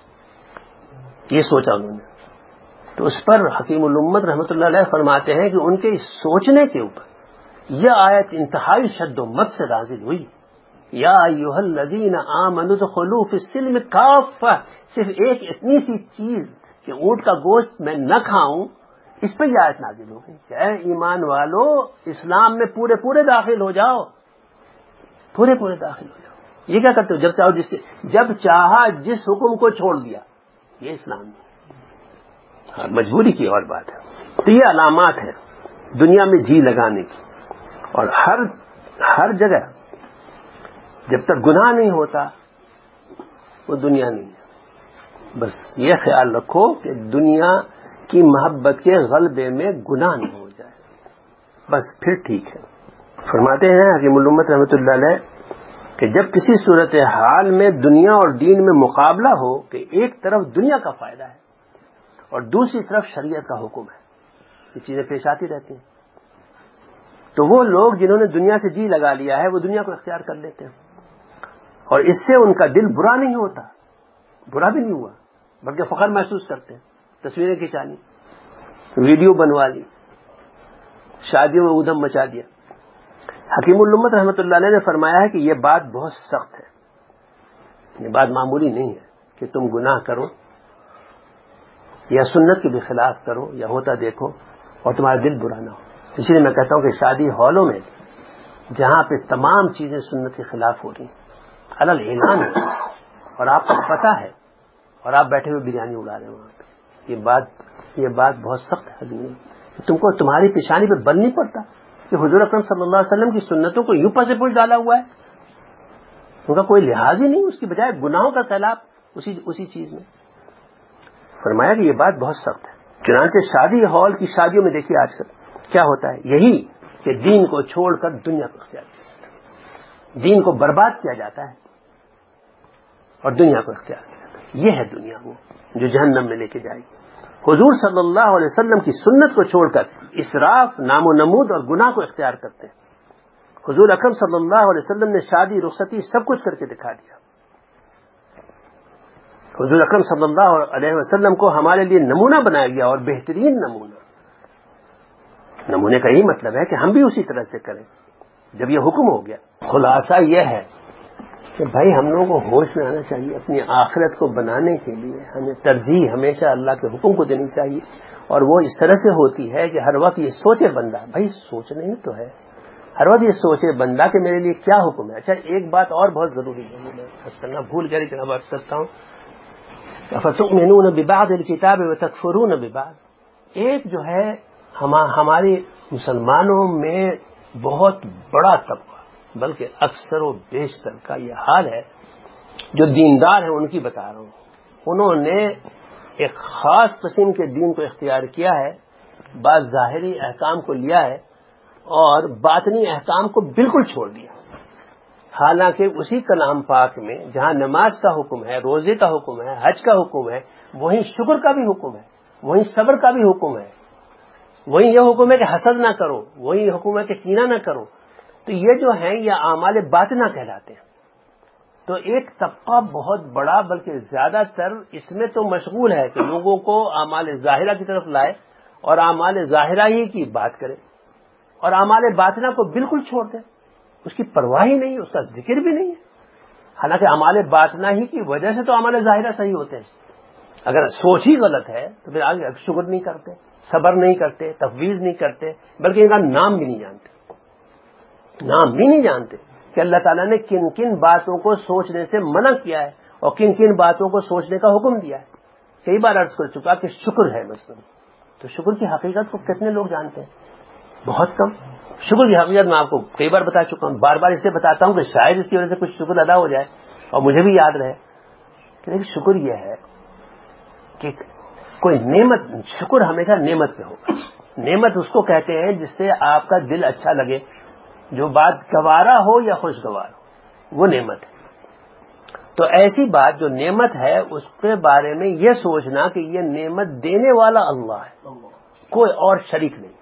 یہ سوچا انہوں نے۔ تو اس پر حکیم الامت رحمۃ اللہ علیہ فرماتے ہیں کہ ان کے اس سوچنے کے اوپر یہ آیت انتہائی شد و مت سے نازل ہوئی، یا ایھا الذین آمنوا ادخلوا فی السلم کافۃ، صرف ایک اتنی سی چیز کہ اونٹ کا گوشت میں نہ کھاؤں، اس پہ یہ آیت نازل ہو گئی کہ اے ایمان والو اسلام میں پورے داخل ہو جاؤ، پورے داخل ہو جاؤ۔ یہ کیا کرتے ہو؟ جب چاہا جس حکم کو چھوڑ دیا، یہ اسلام نہیں، مجبوری کی اور بات ہے۔ تو یہ علامات ہیں دنیا میں جی لگانے کی، اور ہر جگہ جب تک گناہ نہیں ہوتا وہ دنیا نہیں ہے۔ بس یہ خیال رکھو کہ دنیا کی محبت کے غلبے میں گناہ نہ ہو جائے، بس پھر ٹھیک ہے۔ فرماتے ہیں حکیم الامت رحمۃ اللہ علیہ کہ جب کسی صورتحال میں دنیا اور دین میں مقابلہ ہو کہ ایک طرف دنیا کا فائدہ ہے اور دوسری طرف شریعت کا حکم ہے، یہ چیزیں پیش آتی رہتی ہیں، تو وہ لوگ جنہوں نے دنیا سے جی لگا لیا ہے وہ دنیا کو اختیار کر لیتے ہیں، اور اس سے ان کا دل برا نہیں ہوتا، برا بھی نہیں ہوا، بلکہ فخر محسوس کرتے ہیں۔ تصویریں کھنچا لی، ویڈیو بنوا لی، شادیوں میں ادھم مچا دیا۔ حکیم الامت رحمۃ اللہ علیہ نے فرمایا ہے کہ یہ بات بہت سخت ہے، یہ بات معمولی نہیں ہے کہ تم گناہ کرو یا سنت کے بھی خلاف کرو یا ہوتا دیکھو اور تمہارا دل برا نہ ہو۔ اسی لیے میں کہتا ہوں کہ شادی ہالوں میں جہاں پہ تمام چیزیں سنت کے خلاف ہو رہی ہیں، علل اعلان ہو رہی ہیں، اور آپ کو پتہ ہے اور آپ بیٹھے ہوئے بریانی اڑا رہے ہیں وہاں پہ، یہ بات بہت سخت ہے۔ تم کو تمہاری پیشانی پہ بل نہیں پڑتا کہ حضور اکرم صلی اللہ علیہ وسلم کی سنتوں کو یوں پس پوچھ ڈالا ہوا ہے، ان کا کوئی لحاظ ہی نہیں، اس کی بجائے گناہوں کا سیلاب اسی چیز میں. فرمایا کہ یہ بات بہت سخت ہے. چنانچہ شادی ہال کی شادیوں میں دیکھیے آج کل کیا ہوتا ہے، یہی کہ دین کو چھوڑ کر دنیا کو اختیار کیا جاتا ہے، دین کو برباد کیا جاتا ہے اور دنیا کو اختیار کیا جاتا ہے. یہ ہے دنیا وہ جو جہنم میں لے کے جائے گی. حضور صلی اللہ علیہ وسلم کی سنت کو چھوڑ کر اسراف، نام و نمود اور گناہ کو اختیار کرتے ہیں. حضور اکرم صلی اللہ علیہ وسلم نے شادی، رخصتی سب کچھ کر کے دکھا دیا. حضور اکرم صلی اللہ علیہ وسلم کو ہمارے لیے نمونہ بنایا گیا، اور بہترین نمونے کا یہی مطلب ہے کہ ہم بھی اسی طرح سے کریں جب یہ حکم ہو گیا. خلاصہ یہ ہے کہ بھائی ہم لوگوں کو ہوش میں آنا چاہیے، اپنی آخرت کو بنانے کے لیے ہمیں ترجیح ہمیشہ اللہ کے حکم کو دینی چاہیے، اور وہ اس طرح سے ہوتی ہے کہ ہر وقت یہ سوچے بندہ، بھائی سوچنا ہی تو ہے، ہر وقت یہ سوچے بندہ کہ میرے لیے کیا حکم ہے. اچھا ایک بات اور بہت ضروری ہے، میں کرنا بھول گیا لیکن اب عرض کرتا ہوں. فَتُؤْمِنُونَ بِبَعْضِ الْكِتَابِ وَتَكْفُرُونَ بِبَعْضٍ. ایک جو ہے ہمارے مسلمانوں میں بہت بڑا طبقہ، بلکہ اکثر و بیشتر کا یہ حال ہے، جو دیندار ہیں ان کی بتا رہا ہوں. انہوں نے ایک خاص قسم کے دین کو اختیار کیا ہے، بعض ظاہری احکام کو لیا ہے اور باطنی احکام کو بالکل چھوڑ دیا. حالانکہ اسی کلام پاک میں جہاں نماز کا حکم ہے، روزے کا حکم ہے، حج کا حکم ہے، وہیں شکر کا بھی حکم ہے، وہیں صبر کا بھی حکم ہے، وہیں یہ حکم ہے کہ حسد نہ کرو، وہیں حکم ہے کہ کینہ نہ کرو. تو یہ جو ہیں یہ اعمال باطنہ کہلاتے ہیں. تو ایک طبقہ بہت بڑا بلکہ زیادہ تر اس میں تو مشغول ہے کہ لوگوں کو اعمال ظاہرہ کی طرف لائے اور اعمال ظاہرہ ہی کی بات کرے، اور اعمال باطنہ کو بالکل چھوڑ دے. اس کی پرواہ ہی نہیں، اس کا ذکر بھی نہیں ہے. حالانکہ اعمال باطنہ ہی کی وجہ سے تو اعمال ظاہرہ صحیح ہوتے ہیں. اگر سوچ ہی غلط ہے تو پھر آگے شکر نہیں کرتے، صبر نہیں کرتے، تفویض نہیں کرتے، بلکہ ان کا نام بھی نہیں جانتے کہ اللہ تعالیٰ نے کن کن باتوں کو سوچنے سے منع کیا ہے اور کن کن باتوں کو سوچنے کا حکم دیا ہے. کئی بار عرض کر چکا کہ شکر ہے مثلا، تو شکر کی حقیقت کو کتنے لوگ جانتے ہیں؟ بہت کم. شکر کی حقیقت میں آپ کو کئی بار بتا چکا ہوں، بار بار اسے بتاتا ہوں کہ شاید اس کی وجہ سے کچھ شکر ادا ہو جائے اور مجھے بھی یاد رہے. لیکن شکر یہ ہے کہ کوئی نعمت، شکر ہمیشہ نعمت پہ ہوگا. نعمت اس کو کہتے ہیں جس سے آپ کا دل اچھا لگے، جو بات گوارا ہو یا خوشگوار ہو، وہ نعمت ہے. تو ایسی بات جو نعمت ہے اس کے بارے میں یہ سوچنا کہ یہ نعمت دینے والا اللہ ہے، کوئی اور شریک نہیں.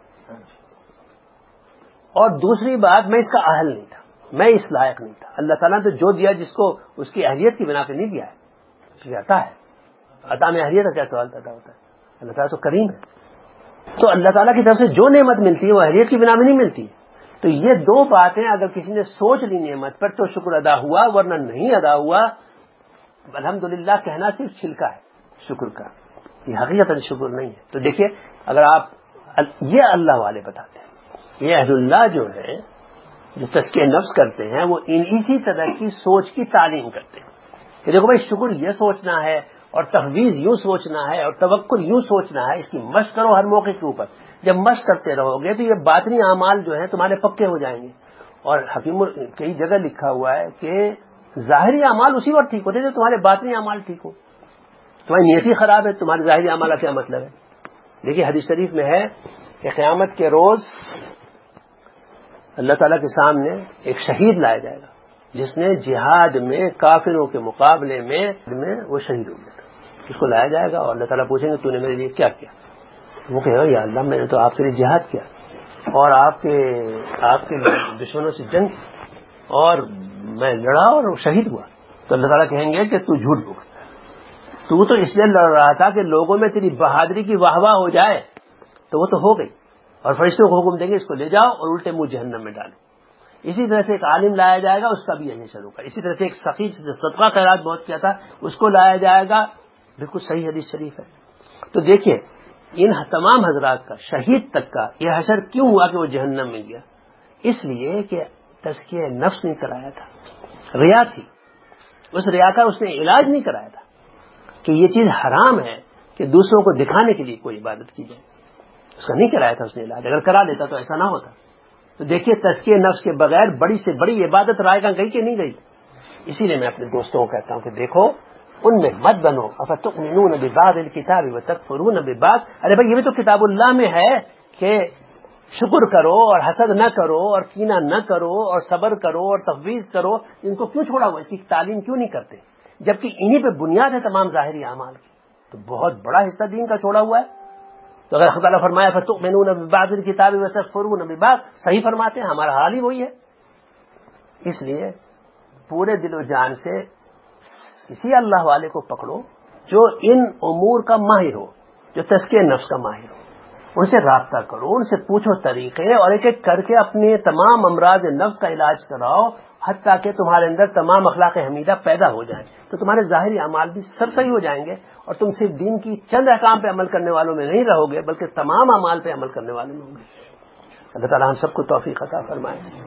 اور دوسری بات، میں اس کا اہل نہیں تھا، میں اس لائق نہیں تھا. اللہ تعالیٰ نے تو جو دیا جس کو اس کی اہلیت کی بنا پہ نہیں دیا ہے، جاتا ہے. عطا میں اہلیت کا کیا سوال پیدا ہوتا ہے؟ اللہ تعالیٰ تو کریم ہے. تو اللہ تعالیٰ کی طرف سے جو نعمت ملتی ہے وہ اہلیت کی بنا میں نہیں ملتی. تو یہ دو باتیں اگر کسی نے سوچ لی نعمت پر تو شکر ادا ہوا، ورنہ نہیں ادا ہوا. الحمدللہ کہنا صرف چھلکا ہے شکر کا، یہ حقیقت شکر نہیں ہے. تو دیکھیے اگر آپ یہ اللہ والے بتاتے ہیں، یہ اہل اللہ جو ہے جو تزکیہ نفس کرتے ہیں وہ اسی طرح کی سوچ کی تعلیم کرتے ہیں کہ دیکھو بھائی شکر یہ سوچنا ہے اور تفویض یوں سوچنا ہے اور توکل یوں سوچنا ہے. اس کی مشق کرو ہر موقع کے اوپر. جب مشق کرتے رہو گے تو یہ باطنی اعمال جو ہیں تمہارے پکے ہو جائیں گے. اور حکیم کئی جگہ لکھا ہوا ہے کہ ظاہری اعمال اسی وقت ٹھیک ہوتے ہیں جب تمہارے باطنی اعمال ٹھیک ہو. تمہاری نیتی خراب ہے، تمہارے ظاہری اعمال کا کیا مطلب ہے؟ دیکھیے حدیث شریف میں ہے کہ قیامت کے روز اللہ تعالیٰ کے سامنے ایک شہید لایا جائے گا جس نے جہاد میں کافروں کے مقابلے میں وہ شہید ہو گیا تھا. اس کو لایا جائے گا اور اللہ تعالیٰ پوچھیں گے تو نے میرے لیے کیا کیا؟ وہ کہے گا یا اللہ میں نے تو آپ کے لیے جہاد کیا اور آپ کے دشمنوں سے جنگ کی اور میں لڑا اور شہید ہوا. تو اللہ تعالیٰ کہیں گے کہ تو جھوٹ بولتا، تو اس لیے لڑ رہا تھا کہ لوگوں میں تیری بہادری کی واہ واہ ہو جائے، تو وہ تو ہو گئی. اور فرشتوں کو حکم دیں گے اس کو لے جاؤ اور الٹے منہ جہنم میں ڈالو. اسی طرح سے ایک عالم لایا جائے گا، اس کا بھی یہی شروع ہوگا. اسی طرح سے ایک سخی جو صدقہ خیرات بہت کیا تھا اس کو لایا جائے گا. بالکل صحیح حدیث شریف ہے. تو دیکھیے ان تمام حضرات کا، شہید تک کا یہ حشر کیوں ہوا کہ وہ جہنم میں گیا؟ اس لیے کہ تزکیہ نفس نہیں کرایا تھا، ریا تھی. اس ریا کا اس نے علاج نہیں کرایا تھا کہ یہ چیز حرام ہے کہ دوسروں کو دکھانے کے لیے کوئی عبادت کی جائے. اس کا نہیں کرایا تھا اس نے علاج، اگر کرا دیتا تو ایسا نہ ہوتا. تو دیکھیے تزکیہ نفس کے بغیر بڑی سے بڑی عبادت رائے گاہ گئی کہ نہیں گئی. اسی لیے میں اپنے دوستوں کو کہتا ہوں کہ دیکھو ان میں مت بنو. افتؤمنون ببعض الکتاب وتکفرون ببعض. ارے بھائی یہ بھی تو کتاب اللہ میں ہے کہ شکر کرو اور حسد نہ کرو اور کینہ نہ کرو اور صبر کرو اور تفویض کرو. ان کو کیوں چھوڑا ہوا؟ اس کی تعلیم کیوں نہیں کرتے؟ جبکہ انہی پہ بنیاد ہے تمام ظاہری اعمال کی. تو بہت بڑا حصہ دین کا چھوڑا ہوا ہے. تو اگر خدا نے فرمایا فتؤمنون ببعض الکتاب وتکفرون ببعض، صحیح فرماتے ہیں، ہمارا حال ہی وہی ہے. اس لیے پورے دل و جان سے کسی اللہ والے کو پکڑو جو ان امور کا ماہر ہو، جو تزکیہ نفس کا ماہر ہو. ان سے رابطہ کرو، ان سے پوچھو طریقے، اور ایک ایک کر کے اپنے تمام امراض نفس کا علاج کراؤ، حتیٰ کہ تمہارے اندر تمام اخلاق حمیدہ پیدا ہو جائیں. تو تمہارے ظاہری اعمال بھی سب صحیح ہو جائیں گے، اور تم صرف دین کی چند احکام پہ عمل کرنے والوں میں نہیں رہو گے، بلکہ تمام اعمال پہ عمل کرنے والوں میں ہوں گے. اللہ تعالی ہم سب کو توفیق عطا فرمائے.